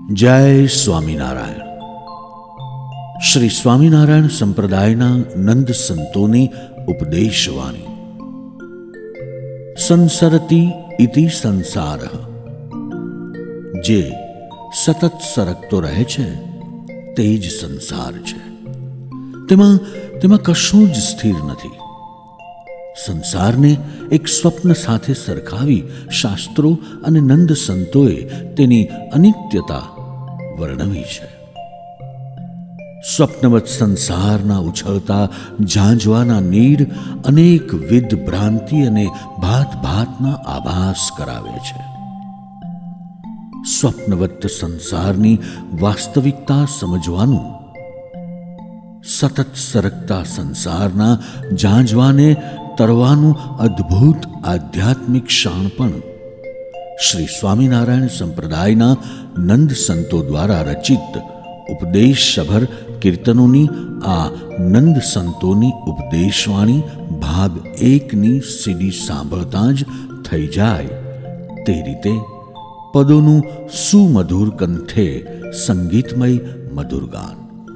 જય સ્વામિનારાયણ. શ્રી સ્વામિનારાયણ સંપ્રદાયના નંદ સંતોની ઉપદેશવાણી. સંસરતી ઇતિ સંસાર, જે સતત સરકતો રહે છે તે જ સંસાર છે. તેમાં કશું જ સ્થિર નથી. સંસારને એક સ્વપ્ન સાથે સરખાવી શાસ્ત્રો અને નંદ સંતોએ તેની અનિત્યતા વર્ણવી છે. સ્વપ્નવત સંસારના ઉછળતા ઝાંઝવાના નીર અનેકવિધ ભ્રાંતિ અને ભાત ભાતના આભાસ કરાવે છે. સ્વપ્નવત સંસારની વાસ્તવિકતા સમજવાનું, સતત સરકતા સંસારના ઝાંઝવાને તરવાનું અદ્ભુત આધ્યાત્મિક શાણપણ શ્રી સ્વામિનારાયણ સંપ્રદાયના નંદ સંતો દ્વારા રચિત ઉપદેશસભર કીર્તનોની આ નંદ સંતોની ઉપદેશવાણી ભાગ 1ની સીડી સાંભળતા જ થઈ જાય તે રીતે પદોનું સુમધુર કંઠે સંગીતમય મધુર ગાન.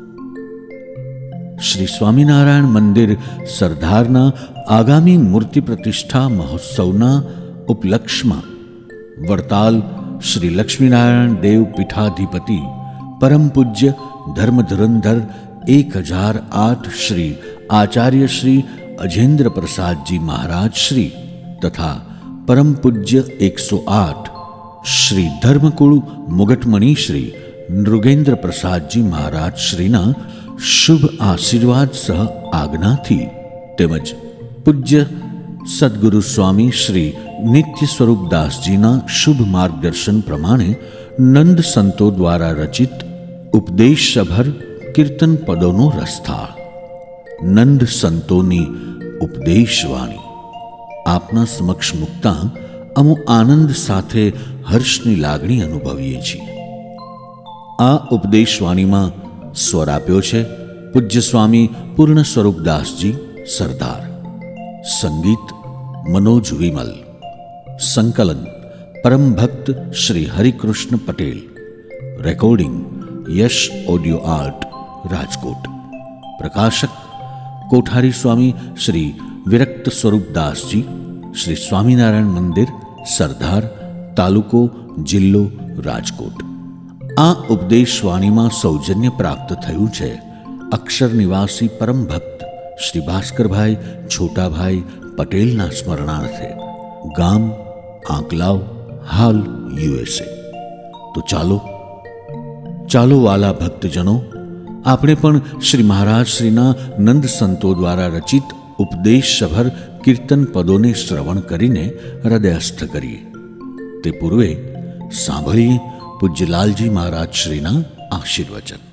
શ્રી સ્વામિનારાયણ મંદિર સરદારના આગામી મૂર્તિ પ્રતિષ્ઠા મહોત્સવના ઉપલક્ષમાં વડતાલ શ્રી લક્ષ્મીનારાયણ દેવ પીઠાધિપતિ પરમ પૂજ્ય ધર્મ ધુરંધર 1008 શ્રી આચાર્ય શ્રી અજેન્દ્ર પ્રસાદજી મહારાજ શ્રી તથા પરમ પૂજ્ય 108 શ્રી ધર્મકુળ મુગટમણી શ્રી નૃગેન્દ્ર પ્રસાદજી મહારાજ શ્રીના શુભ આશીર્વાદ સહ આજ્ઞાથી તેમજ પૂજ્ય સદગુરુ સ્વામી શ્રી નિત્ય સ્વરૂપદાસજીના શુભ માર્ગદર્શન પ્રમાણે નંદ સંતો દ્વારા રચિત ઉપદેશસભર કીર્તન પદોનો રસથાળ નંદ સંતોની ઉપદેશવાણી આપના સમક્ષ મૂકતા અમો આનંદ સાથે હર્ષની લાગણી અનુભવીએ છીએ. આ ઉપદેશવાણીમાં સ્વર આપ્યો છે પૂજ્ય સ્વામી પૂર્ણ સ્વરૂપદાસજી સરદાર. સંગીત મનોજ વિમલ. સંકલન પરમ ભક્ત Shri Harikrishna Patel. Recording Yash audio art Rajkot. પ્રકાશક કોઠારી સ્વામી શ્રી વિરક્ત સ્વરૂપદાસજી, શ્રી સ્વામિનારાયણ મંદિર સરદાર, તાલુકો જિલ્લો રાજકોટ. આ ઉપદેશવાણીમાં સૌજન્ય પ્રાપ્ત થયું છે અક્ષર નિવાસી પરમ ભક્ત શ્રી ભાસ્કરભાઈ છોટાભાઈ પટેલના સ્મરણાર્થે. ગામ આંકલાવ, હાલ USA. તો ચાલો વાલા ભક્તજનો, આપણે પણ શ્રી મહારાજ શ્રીના નંદ સંતો દ્વારા રચિત ઉપદેશસભર કીર્તન પદોને શ્રવણ કરીને હૃદયસ્થ કરીએ. તે પૂર્વે સાંભળીએ પૂજ્ય લાલજી મહારાજ શ્રીના આશીર્વચન.